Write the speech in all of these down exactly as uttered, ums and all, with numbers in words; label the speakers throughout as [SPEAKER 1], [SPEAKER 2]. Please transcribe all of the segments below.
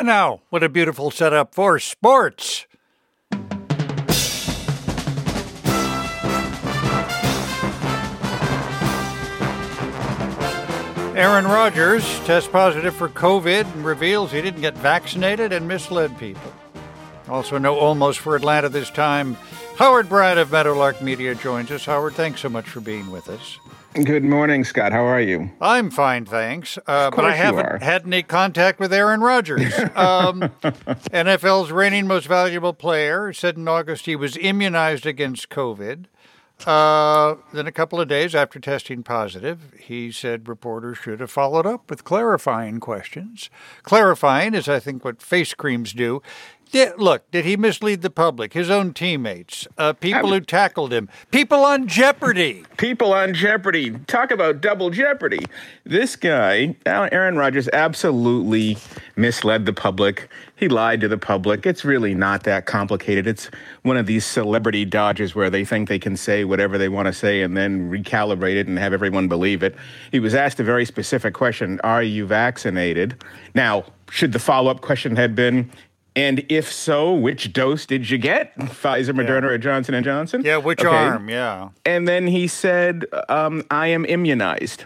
[SPEAKER 1] And now, what a beautiful setup for sports. Aaron Rodgers tests positive for COVID and reveals he didn't get vaccinated and misled people. Also, no almost for Atlanta this time. Howard Bryant of Meadowlark Media joins us. Howard, thanks so much for being with us.
[SPEAKER 2] Good morning, Scott. How are you?
[SPEAKER 1] I'm fine, thanks. Uh,
[SPEAKER 2] of course
[SPEAKER 1] but I haven't
[SPEAKER 2] you are.
[SPEAKER 1] had any contact with Aaron Rodgers. Um, N F L's reigning most valuable player said in August he was immunized against COVID. Uh, then a couple of days after testing positive, he said reporters should have followed up with clarifying questions. Clarifying is, I think, what face creams do. Did, look, did he mislead the public, his own teammates, uh, people who tackled him, people on Jeopardy?
[SPEAKER 2] People on Jeopardy. Talk about double jeopardy. This guy, Aaron Rodgers, absolutely misled the public. He lied to the public. It's really not that complicated. It's one of these celebrity dodges where they think they can say whatever they want to say and then recalibrate it and have everyone believe it. He was asked a very specific question, are you vaccinated? Now, should the follow-up question had been, and if so, which dose did you get? Pfizer, Moderna,
[SPEAKER 1] Yeah.
[SPEAKER 2] or Johnson and Johnson?
[SPEAKER 1] Yeah, which
[SPEAKER 2] Okay.
[SPEAKER 1] arm, yeah.
[SPEAKER 2] And then he said, um, I am immunized.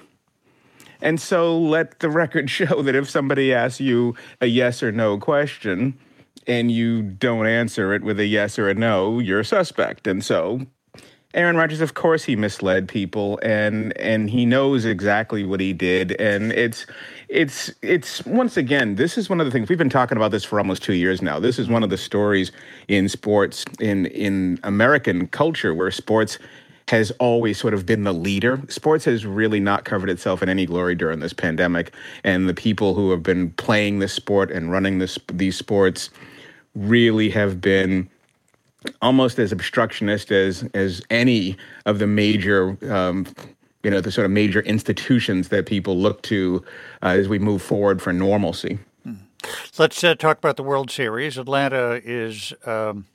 [SPEAKER 2] And so let the record show that if somebody asks you a yes or no question and you don't answer it with a yes or a no, you're a suspect. And so Aaron Rodgers, of course, he misled people, and and he knows exactly what he did. And it's it's it's once again, this is one of the things we've been talking about this for almost two years now. This is one of the stories in sports, in in American culture, where sports has always sort of been the leader. Sports has really not covered itself in any glory during this pandemic, and the people who have been playing this sport and running this these sports really have been almost as obstructionist as as any of the major, um, you know, the sort of major institutions that people look to uh, as we move forward for normalcy.
[SPEAKER 1] Let's uh, talk about the World Series. Atlanta is um,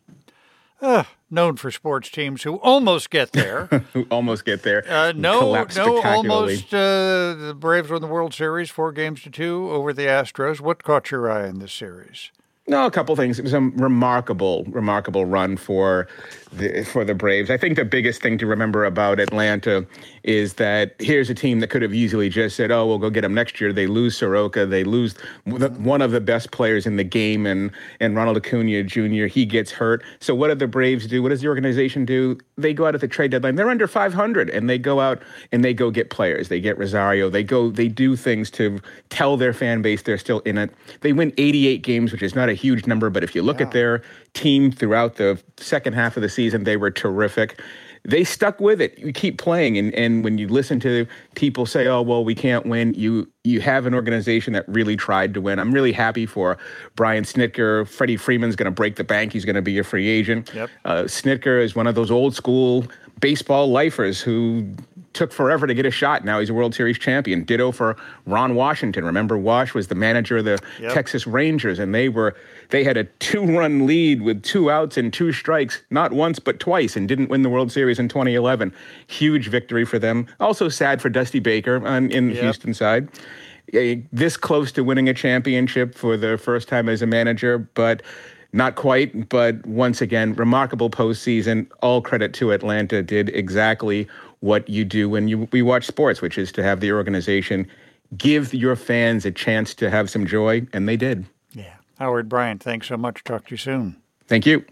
[SPEAKER 1] uh, known for sports teams who almost get there.
[SPEAKER 2] Who almost get there.
[SPEAKER 1] Uh, no,
[SPEAKER 2] collapse
[SPEAKER 1] no,
[SPEAKER 2] spectacularly.
[SPEAKER 1] almost. Uh, the Braves won the World Series four games to two over the Astros. What caught your eye in this series?
[SPEAKER 2] No, a couple things. It was a remarkable, remarkable run for the for the Braves. I think the biggest thing to remember about Atlanta is that here's a team that could have easily just said, oh, we'll go get them next year. They lose Soroka. They lose one of the best players in the game, and, and Ronald Acuna Junior He gets hurt. So what do the Braves do? What does the organization do? They go out at the trade deadline. They're under five hundred, and they go out and they go get players. They get Rosario. They go. They do things to tell their fan base they're still in it. They win eighty-eight games, which is not a huge number, but if you look
[SPEAKER 1] Yeah.
[SPEAKER 2] at their team throughout the second half of the season, they were terrific. They stuck with it. You keep playing, and, and when you listen to people say, oh, well, we can't win, you you have an organization that really tried to win. I'm really happy for Brian Snitker. Freddie Freeman's going to break the bank. He's going to be a free agent.
[SPEAKER 1] Yep.
[SPEAKER 2] Uh, Snitker is one of those old school baseball lifers who took forever to get a shot. Now he's a World Series champion. Ditto for Ron Washington. Remember, Wash was the manager of the
[SPEAKER 1] Yep.
[SPEAKER 2] Texas Rangers, and they were they had a two-run lead with two outs and two strikes, not once but twice, and didn't win the World Series in twenty eleven. Huge victory for them. Also sad for Dusty Baker on in the
[SPEAKER 1] Yep.
[SPEAKER 2] Houston side. Eh, This close to winning a championship for the first time as a manager, but not quite. But once again, remarkable postseason. All credit to Atlanta. Did exactly what you do when you we watch sports, which is to have the organization give your fans a chance to have some joy, and they did.
[SPEAKER 1] Yeah. Howard Bryant, thanks so much. Talk to you soon.
[SPEAKER 2] Thank you.